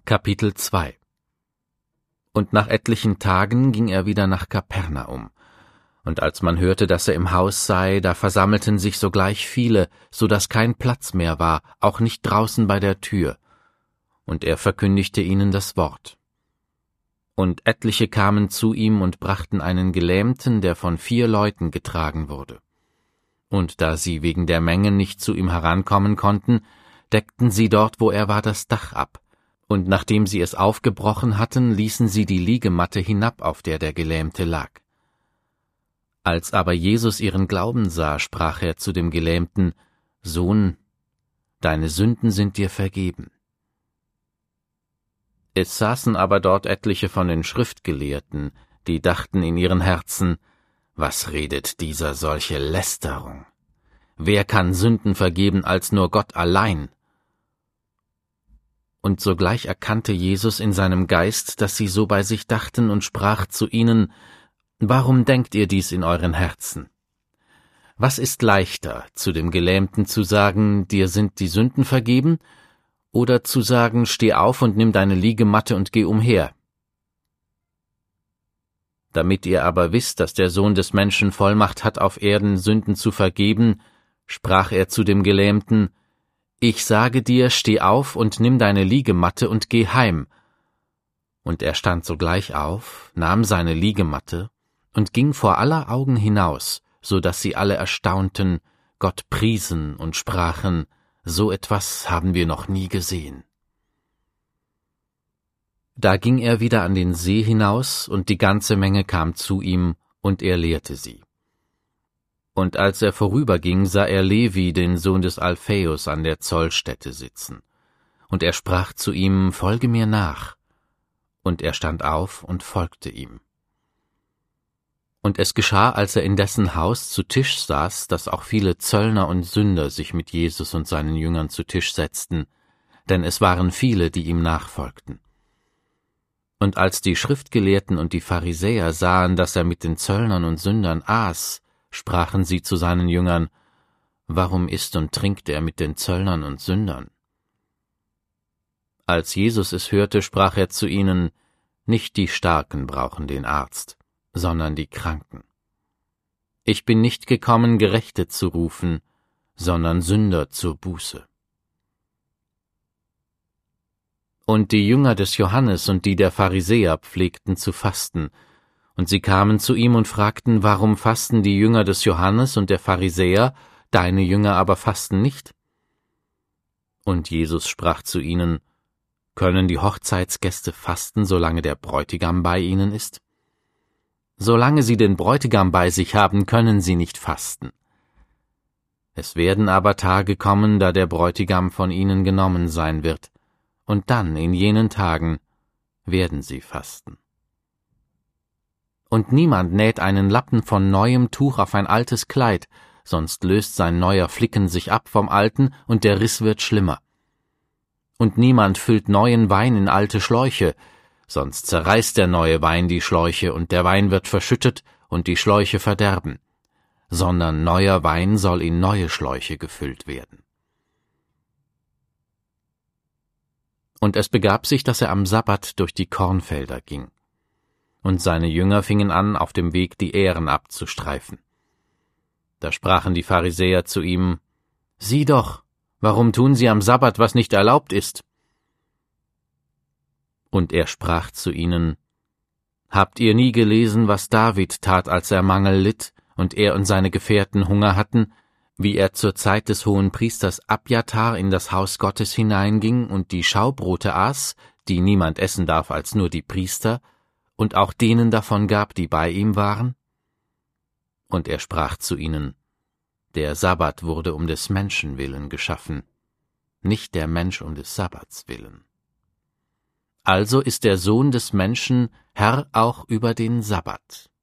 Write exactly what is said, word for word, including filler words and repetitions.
Kapitel zwei. Und nach etlichen Tagen ging er wieder nach Kapernaum. Und als man hörte, dass er im Haus sei, da versammelten sich sogleich viele, so daß kein Platz mehr war, auch nicht draußen bei der Tür. Und er verkündigte ihnen das Wort. Und etliche kamen zu ihm und brachten einen Gelähmten, der von vier Leuten getragen wurde. Und da sie wegen der Menge nicht zu ihm herankommen konnten, deckten sie dort, wo er war, das Dach ab. Und nachdem sie es aufgebrochen hatten, ließen sie die Liegematte hinab, auf der der Gelähmte lag. Als aber Jesus ihren Glauben sah, sprach er zu dem Gelähmten: Sohn, deine Sünden sind dir vergeben. Es saßen aber dort etliche von den Schriftgelehrten, die dachten in ihren Herzen: Was redet dieser solche Lästerung? Wer kann Sünden vergeben als nur Gott allein? Und sogleich erkannte Jesus in seinem Geist, dass sie so bei sich dachten, und sprach zu ihnen: Warum denkt ihr dies in euren Herzen? Was ist leichter, zu dem Gelähmten zu sagen, dir sind die Sünden vergeben, oder zu sagen, steh auf und nimm deine Liegematte und geh umher? Damit ihr aber wisst, dass der Sohn des Menschen Vollmacht hat, auf Erden Sünden zu vergeben, sprach er zu dem Gelähmten: Ich sage dir, steh auf und nimm deine Liegematte und geh heim. Und er stand sogleich auf, nahm seine Liegematte und ging vor aller Augen hinaus, so daß sie alle erstaunten, Gott priesen und sprachen: So etwas haben wir noch nie gesehen. Da ging er wieder an den See hinaus, und die ganze Menge kam zu ihm, und er lehrte sie. Und als er vorüberging, sah er Levi, den Sohn des Alphaeus, an der Zollstätte sitzen. Und er sprach zu ihm: Folge mir nach. Und er stand auf und folgte ihm. Und es geschah, als er in dessen Haus zu Tisch saß, dass auch viele Zöllner und Sünder sich mit Jesus und seinen Jüngern zu Tisch setzten, denn es waren viele, die ihm nachfolgten. Und als die Schriftgelehrten und die Pharisäer sahen, dass er mit den Zöllnern und Sündern aß, sprachen sie zu seinen Jüngern: Warum isst und trinkt er mit den Zöllnern und Sündern? Als Jesus es hörte, sprach er zu ihnen: Nicht die Starken brauchen den Arzt, sondern die Kranken. Ich bin nicht gekommen, Gerechte zu rufen, sondern Sünder zur Buße. Und die Jünger des Johannes und die der Pharisäer pflegten zu fasten, und sie kamen zu ihm und fragten: Warum fasten die Jünger des Johannes und der Pharisäer, deine Jünger aber fasten nicht? Und Jesus sprach zu ihnen: Können die Hochzeitsgäste fasten, solange der Bräutigam bei ihnen ist? Solange sie den Bräutigam bei sich haben, können sie nicht fasten. Es werden aber Tage kommen, da der Bräutigam von ihnen genommen sein wird, und dann, in jenen Tagen, werden sie fasten. Und niemand näht einen Lappen von neuem Tuch auf ein altes Kleid, sonst löst sein neuer Flicken sich ab vom alten, und der Riss wird schlimmer. Und niemand füllt neuen Wein in alte Schläuche, sonst zerreißt der neue Wein die Schläuche, und der Wein wird verschüttet, und die Schläuche verderben, sondern neuer Wein soll in neue Schläuche gefüllt werden. Und es begab sich, dass er am Sabbat durch die Kornfelder ging. Und seine Jünger fingen an, auf dem Weg die Ähren abzustreifen. Da sprachen die Pharisäer zu ihm: Sieh doch, warum tun sie am Sabbat, was nicht erlaubt ist? Und er sprach zu ihnen: Habt ihr nie gelesen, was David tat, als er Mangel litt und er und seine Gefährten Hunger hatten, wie er zur Zeit des Hohenpriesters Abjatar in das Haus Gottes hineinging und die Schaubrote aß, die niemand essen darf als nur die Priester, und auch denen davon gab, die bei ihm waren? Und er sprach zu ihnen: Der Sabbat wurde um des Menschen willen geschaffen, nicht der Mensch um des Sabbats willen. Also ist der Sohn des Menschen Herr auch über den Sabbat.